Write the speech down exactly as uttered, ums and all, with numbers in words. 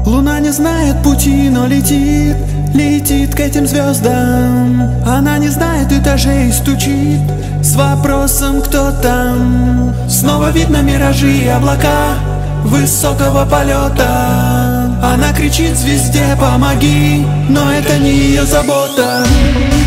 Луна не знает пути, но летит, летит к этим звездам. Она не знает этажей, стучит с вопросом, кто там. Снова видно миражи и облака высокого полета. Она кричит звезде: помоги, но это не ее забота.